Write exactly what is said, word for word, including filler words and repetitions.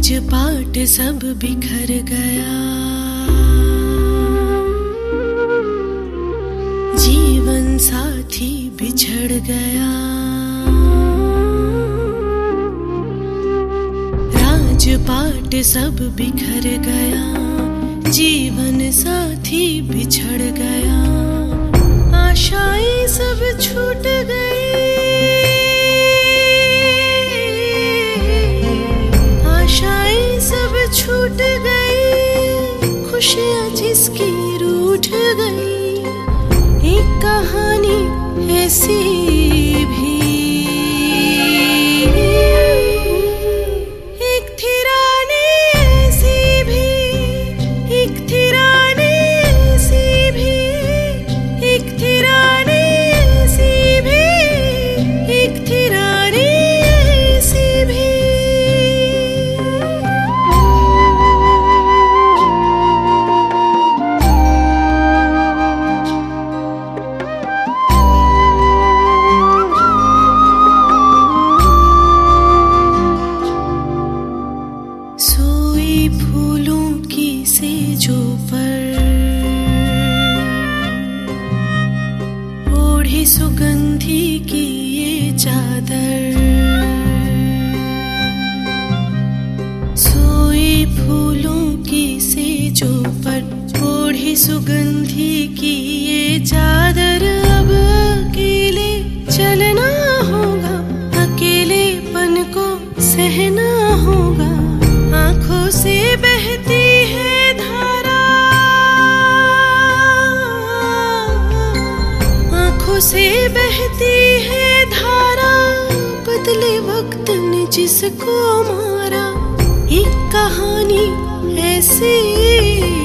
पाट सब बिखर गया, जीवन साथी बिछड़ गया। राजपाट सब बिखर गया, जीवन साथी बिछड़ गया। आशाएं सब छूट गई, आशाएं सब छूट गई, खुशियां जिसकी रूठ गई। एक कहानी ऐसी भी, एक थी रानी ऐसी भी, एक थी रानी ऐसी भी, एक थी रानी ऐसी भी, एक थी रानी ऐसी भी। सोई फूलों की सेजों पर, ओढ़ी सुगंधी की ये चादर। सोई फूलों की सेजों पर, ओढ़ी सुगंधी की ये चादर। अब अकेले चलना होगा, अकेलेपन को सहना होगा। आंखों से बहती है धारा, आंखों से बहती है धारा। बदले वक्त ने जिसको मारा, एक कहानी ऐसी